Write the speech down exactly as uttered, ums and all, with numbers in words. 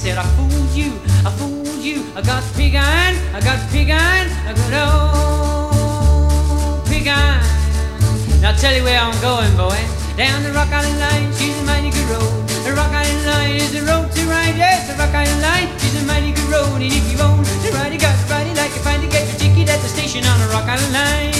said, I fooled you, I fooled you. I got pig iron, I got pig iron, I got old pig iron. Now I'll tell you where I'm going, boy. Down the Rock Island Line, she's a mighty good road. The Rock Island Line is the road to ride. Yes, the Rock Island Line is a mighty good road. And if you own the ride, you got to ride it like you find to get your ticket at the station on the Rock Island Line.